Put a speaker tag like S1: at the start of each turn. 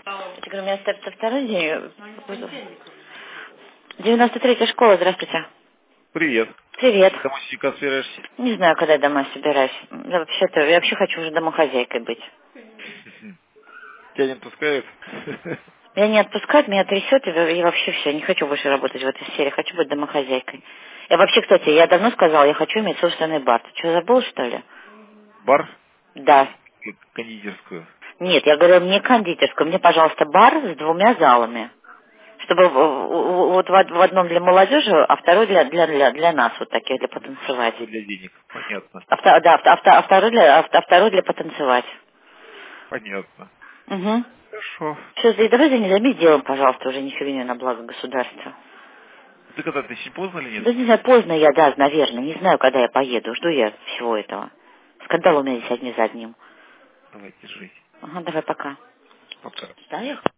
S1: Я говорю, у меня ставится второй день. 93-я школа, здравствуйте.
S2: Привет.
S1: Привет.
S2: Домой сейчас собираешься?
S1: Не знаю, когда я домой собираюсь. Я вообще хочу уже домохозяйкой быть.
S2: Тебя не отпускают?
S1: Меня не отпускают, меня трясет, и вообще все, не хочу больше работать в этой сфере, хочу быть домохозяйкой. Я вообще, кстати, я давно сказала, я хочу иметь собственный бар. Ты что, забыл, что ли?
S2: Бар?
S1: Да.
S2: Кондитерскую.
S1: Нет, я говорю, мне кондитерскую, мне, пожалуйста, бар с 2 залами. Чтобы вот в одном для молодежи, а второй для нас, вот таких, для потанцевать.
S2: Все для денег. Понятно.
S1: А второй для потанцевать.
S2: Понятно.
S1: Угу.
S2: Хорошо.
S1: Все, давай займись делом, пожалуйста, уже не фигню на благо государства.
S2: Ты когда, ты еще поздно или нет?
S1: Да не знаю, поздно я, да, наверное, не знаю, когда я поеду, жду я всего этого. Скандал у меня здесь одни за одним.
S2: Давайте жить.
S1: Ага, давай, пока.
S2: Пока.
S1: Да, я